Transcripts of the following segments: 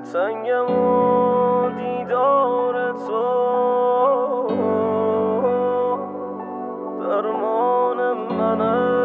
دلتنگم و دیدار تو درمان من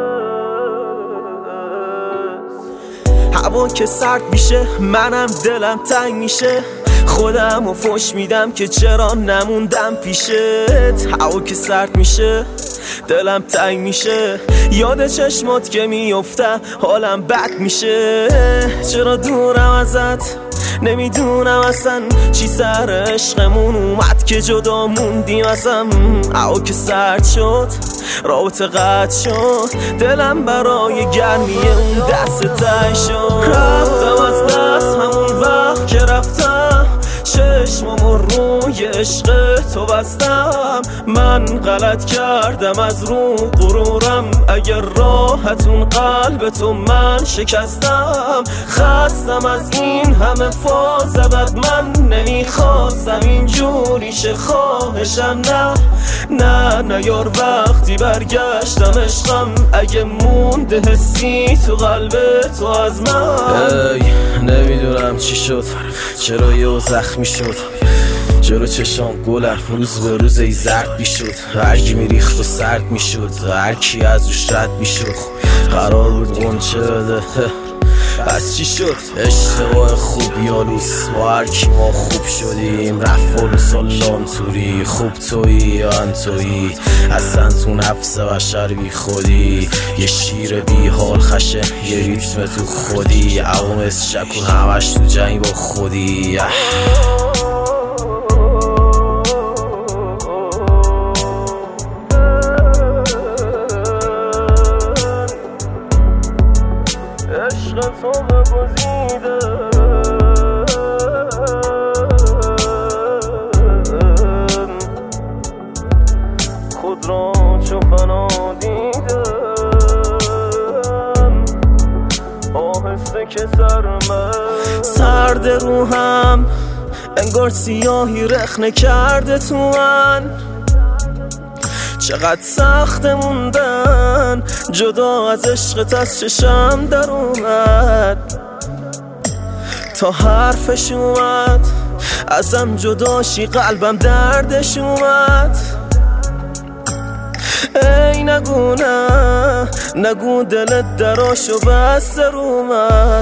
است. هوا که سرد میشه منم دلم تنگ میشه، خودم و فش میدم که چرا نموندم پیشت. هوا که سرد میشه دلم تنگ میشه، یاد چشمات که میفته حالم بد میشه. چرا دورم ازت نمیدونم اصلا چی سر عشقمون اومد که جدا موندیم ازم. هوا که سرد شد رابطه قطع شد، دلم برای گرمی اون دست تنگ شد. رفتم از دست همون وقت که رفتم، چشمامو روی عشق تو بستم. من غلط کردم از رو غرورم، اگر راحتون قلب تو من شکستم. خستم از این همه فاز بد، من نمیخواستم اینجوری شه. خواهشم نه یار وقتی برگشتم عشقم، اگه مونده حسی تو قلب تو از من. نمیدونم چی شد، چرا یه زخمی شد، جلو چشام گلم روز به روز ای زرد میشد. هرکی میریخت و سرد میشد، هرکی از روش رد میشد. قرار بود غنچه بده پس چی شد؟ اشتباه خوب یالوس با هرکی ما خوب شدیم. رفت و سالان توری، خوب تویی یا انتویی، اصلا تو نفس بشر بی خودی. یه شیر بی حال خشه یه ریتم تو خودی، عوامس شکون همش تو جنگ با خودی. عشق تو بگزیده خود را چو فنا دیدم، آهسته که سرد روحم انگار سیاهی رخنه کرده تو من. چقدر سخت موندن جدا از عشقت از چشم در اومد. تا حرفش اومد ازم جداشی قلبم دردش اومد. ای نگو نه نگو دلت دراشو بسته رو من.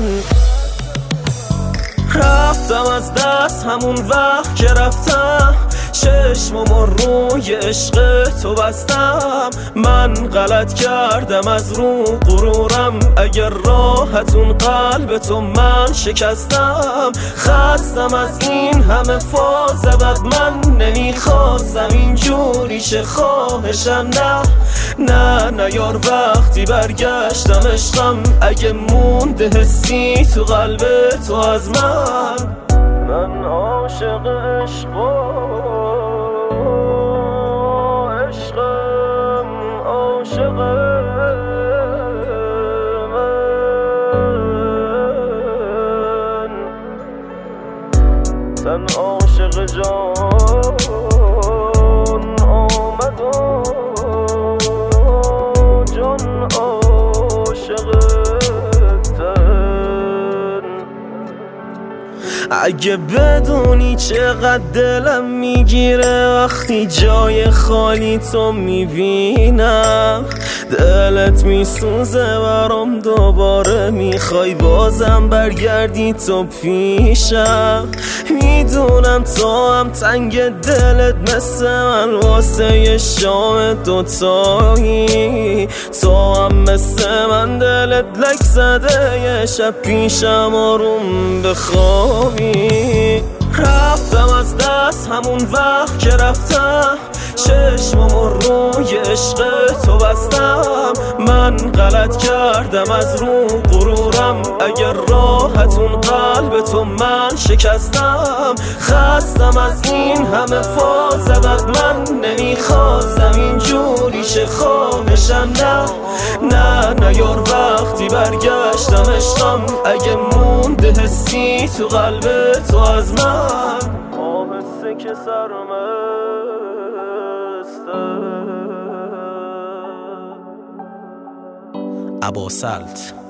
رفتم از دست همون وقت که رفتم، چشمامو روی عشق تو بستم. من غلط کردم از رو غرورم، اگر راحتون قلب تو من شکستم. خستم از این همه فاز بد، من نمیخواستم اینجوری شه. خواهشم نه یار وقتی برگشتم عشقم، اگه مونده حسی تو قلب تو از من. من عاشق عشقم عاشق من، تن عاشق جان آمد و جان عاشق اگه بدونی چقدر دلم میگیره وقتی جای خالی تو میبینم. دلت میسوزه برام، دوباره میخوای بازم برگردی تو پیشم. میدونم تو هم تنگ دلت مثل من واسه یه شام دوتایی. تو هم مثل من دلت لک زده یه شب پیشم آروم بخوابی. رفتم از دست همون وقت که رفتم، چشمامو روی عشق تو بستم. من غلط کردم از رو غرورم، اگر راحتون قلب تو من شکستم. خستم از این همه فاز بد، من نمیخواستم اینجوری شه. خواهشم نه یار وقتی برگشتم عشقم، اگه مونده حسی تو قلب تو از من. آهسته که اباسلط